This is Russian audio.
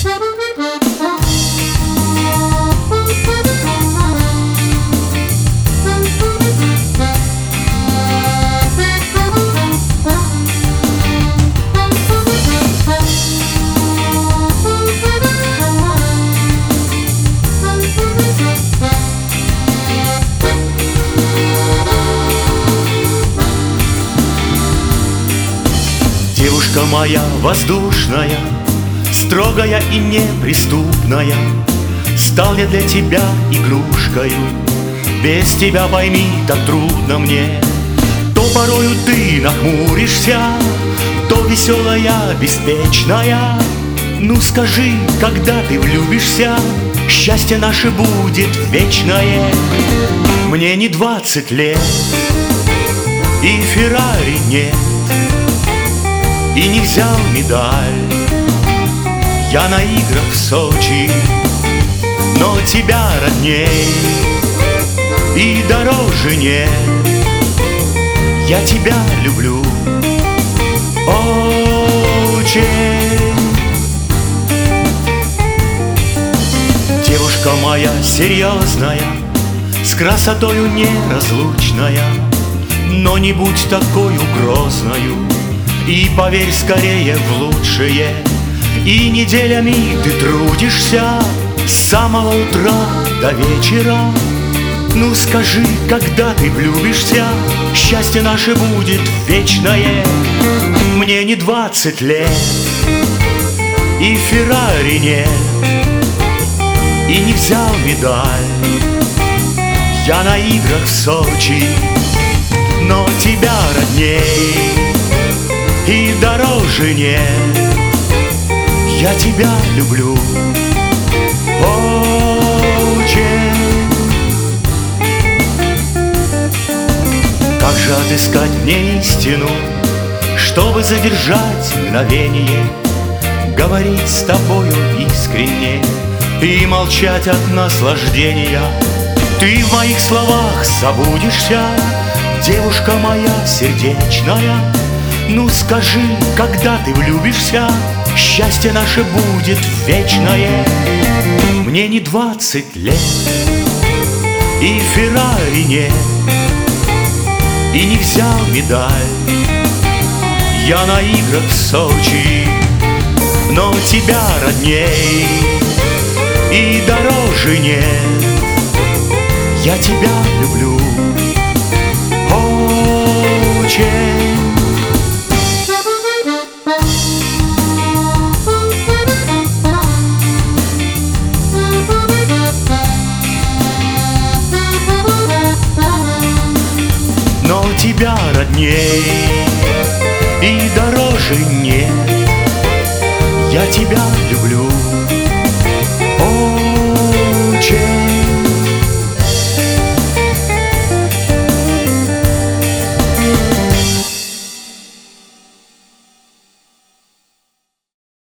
Девушка моя воздушная, строгая и неприступная, стал я для тебя игрушкою. Без тебя, пойми, так трудно мне. То порою ты нахмуришься, то веселая, беспечная. Ну скажи, когда ты влюбишься, счастье наше будет вечное. Мне не 20 лет, и Феррари нет, и не взял медаль я на играх в Сочи, но тебя родней и дороже нет. Я тебя люблю очень. Девушка моя серьезная, с красотою неразлучная, но не будь такой грозною, и поверь скорее в лучшее. И неделями ты трудишься с самого утра до вечера. Ну скажи, когда ты влюбишься, счастье наше будет вечное. Мне не 20 лет, и Феррари нет, и не взял медаль я на играх в Сочи, но тебя родней и дороже нет. Я тебя люблю очень. Как же отыскать мне истину, чтобы задержать мгновение, говорить с тобою искренне и молчать от наслаждения? Ты в моих словах забудешься, девушка моя сердечная. Ну скажи, когда ты влюбишься, счастье наше будет вечное. Мне не 20 лет, и Феррари нет, и не взял медаль я на играх в Сочи, но тебя родней и дороже нет. Я тебя люблю очень. Но тебя родней и дороже нет. Я тебя люблю